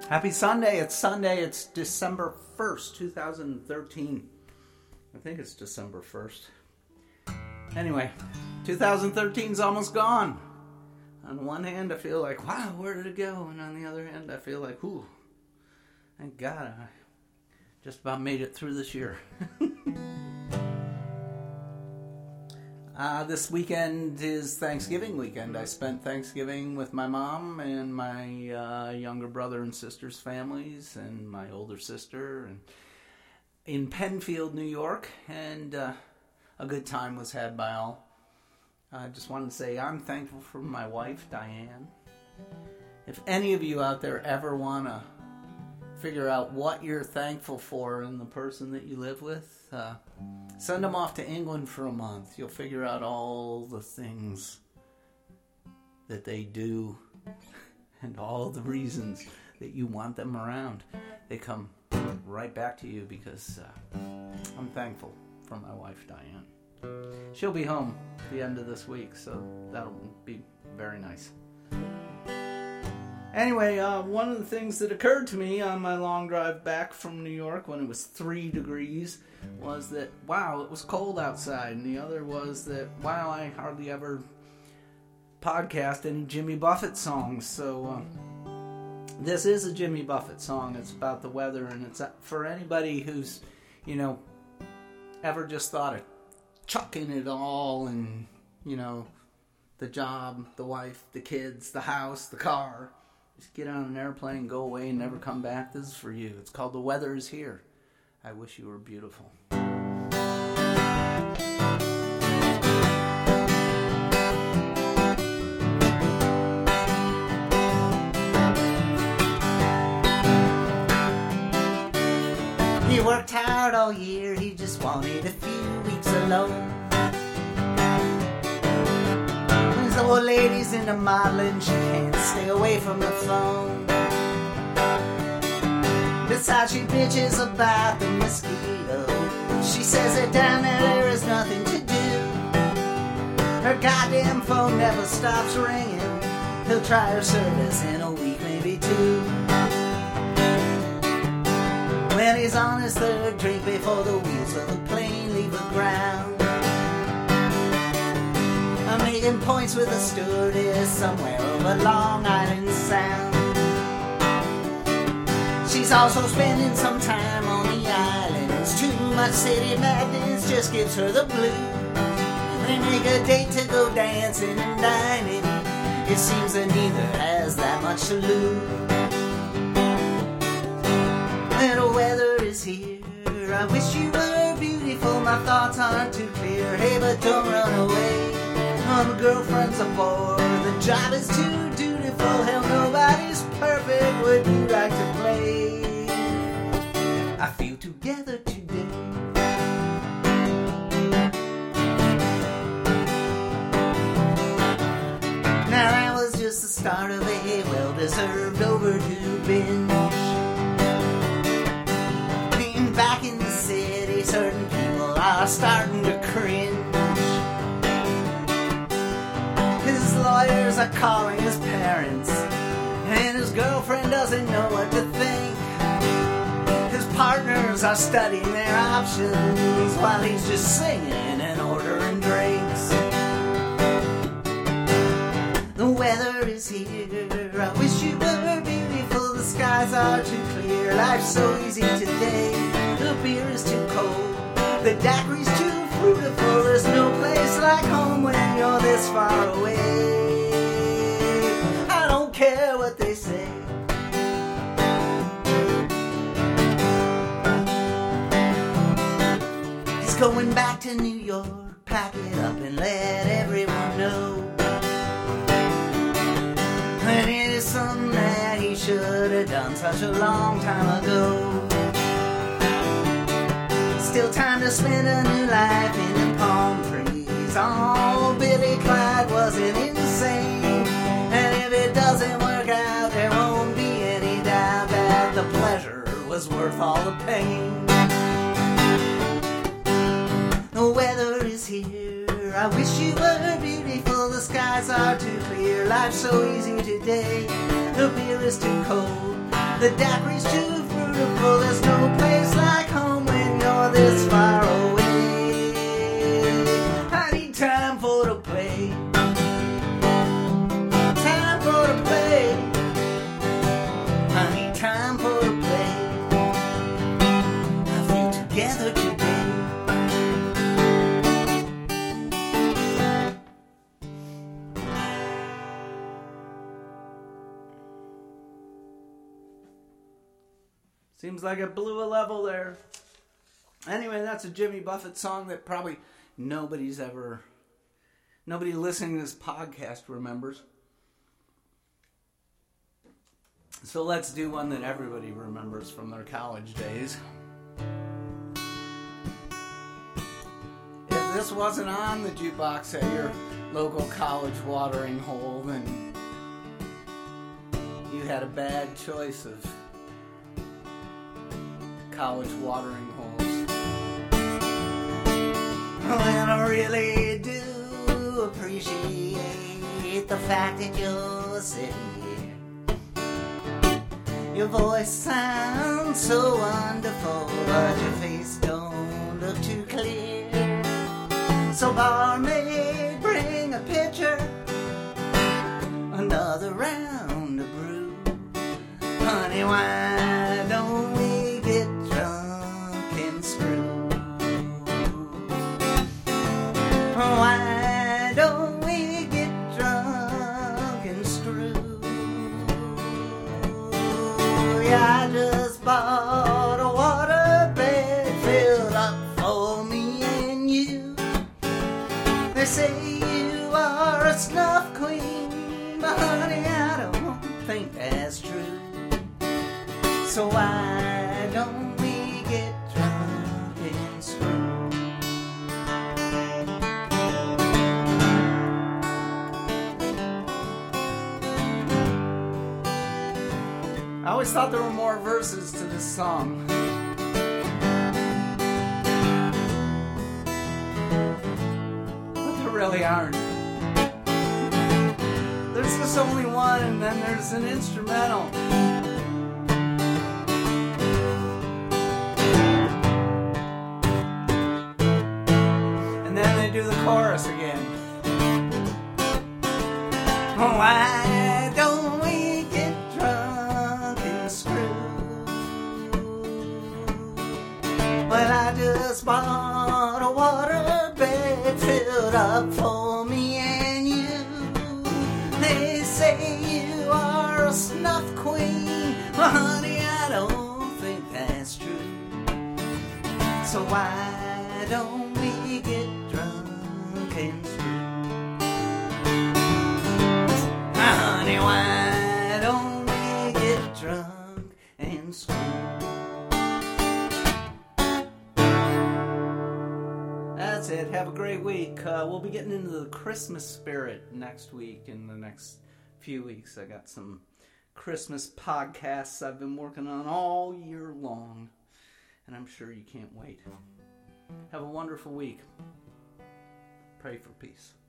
Happy Sunday. It's Sunday. It's December 1st, 2013. I think it's December 1st. Anyway, 2013's almost gone. On the one hand, I feel like, wow, where did it go? And on the other hand, I feel like, whew, thank God I just about made it through this year. This weekend is Thanksgiving weekend. I spent Thanksgiving with my mom and my younger brother and sister's families and my older sister and in Penfield, New York, and a good time was had by all. I just wanted to say I'm thankful for my wife, Diane. If any of you out there ever want to figure out what you're thankful for in the person that you live with, send them off to England for a month. You'll figure out all the things that they do and all the reasons that you want them around. They come right back to you because I'm thankful for my wife, Diane. She'll be home at the end of this week, so that'll be very nice. Anyway, one of the things that occurred to me on my long drive back from New York when it was 3 degrees was that, wow, it was cold outside. And the other was that, wow, I hardly ever podcast any Jimmy Buffett songs. So this is a Jimmy Buffett song. It's about the weather, and it's for anybody who's, ever just thought of chucking it all and, the job, the wife, the kids, the house, the car. Just get on an airplane, go away, and never come back. This is for you. It's called The Weather Is Here. I wish you were beautiful. He worked hard all year. He just wanted a few weeks alone. The old lady's into modeling, she can't stay away from the phone. Besides, she bitches about the mosquito. She says that down there is nothing to do. Her goddamn phone never stops ringing. He'll try her service in a week, maybe 2. When he's on his 3rd drink before the wheels of the plane leave the ground. I'm making points with a stewardess somewhere over Long Island Sound. She's also spending some time on the islands. Too much city madness just gives her the blues. They make a date to go dancing and dining. It seems that neither has that much to lose. The weather is here. I wish you were beautiful. My thoughts aren't too clear. Hey, but don't run away. My girlfriend's aboard. The job is too dutiful. Hell, nobody's perfect. Would you like to play? I feel together today. Now that was just the start of a well-deserved overdue binge. Being back in the city, certain people are starting to cringe. His lawyers are calling his parents, and his girlfriend doesn't know what to think. His partners are studying their options while he's just singing and ordering drinks. The weather is here. I wish you were beautiful. The skies are too clear. Life's so easy today. The beer is too cold. The daiquiri's too fruitful. There's no place like home when you're this far away. I don't care what they say. He's going back to New York. Pack it up and let everyone know. And it is something that he should have done such a long time ago. Still time to spend a new life in the palm trees. Oh, Billy Clyde wasn't insane. And if it doesn't work out, there won't be any doubt that the pleasure was worth all the pain. The weather is here. I wish you were beautiful. The skies are too clear. Life's so easy today. The beer is too cold. The daiquiri's too fruitful, there's no place like home when you're this far away. I need time for to play. Time for to play. I need time for to play. I feel together today. Seems like it blew a level there. Anyway, that's a Jimmy Buffett song that probably nobody listening to this podcast remembers. So let's do one that everybody remembers from their college days. If this wasn't on the jukebox at your local college watering hole, then you had a bad choice of college watering holes. And I really do appreciate the fact that you're sitting here. Your voice sounds so wonderful, but your face don't look too clear. So barmaid, bring a pitcher, another round of brew. Honey, why don't we get drunk and screw? Why don't we get drunk and screw? Yeah, I just bought a waterbed filled up for me and you. They say you are a snuff queen, but honey, I don't think that's true. So why don't we get drunk and screw? I always thought there were more verses to this song. But there really aren't. There's just only one, and then there's an instrumental. And then they do the chorus again. Why don't we get drunk and screw? Well, I just bought a waterbed filled up for me and you. They say you are a snuff queen. Well, honey, I don't think that's true. So why don't we get drunk and screw? Honey, why don't we get drunk and screw? That's it. Have a great week. We'll be getting into the Christmas spirit next week, in the next few weeks. I got some Christmas podcasts I've been working on all year long, and I'm sure you can't wait. Have a wonderful week. Pray for peace.